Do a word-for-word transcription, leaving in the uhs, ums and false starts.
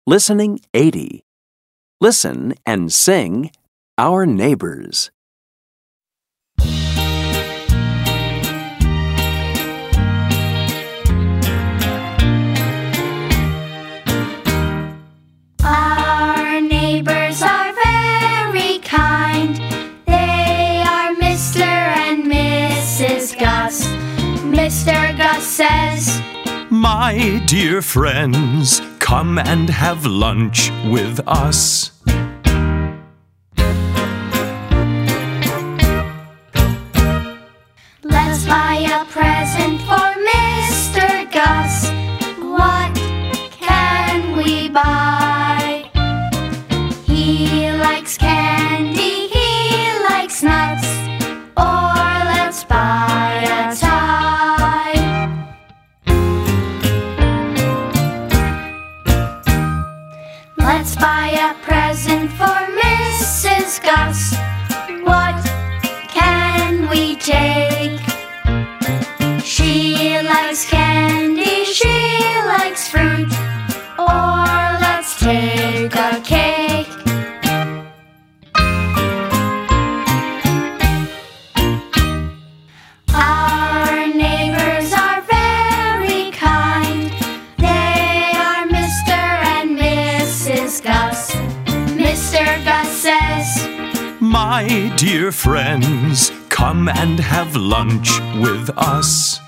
Listening eighty. Listen and sing Our Neighbors. Our neighbors are very kind. They are Mister and Missus Gus. Mister Gus says, "My dear friends, come and have lunch with us." let's buy a present for Mister Gus. What can we buy? He likes candy, he likes nuts, or let's buy a tie. Let's buy a present for Missus Gus. What can we take? She likes candy, she likes fruit, or let's take a cake. Our neighbors are very kind. They are Mister and Missus Gus. Mister Gus says, "My dear friends, come and have lunch with us."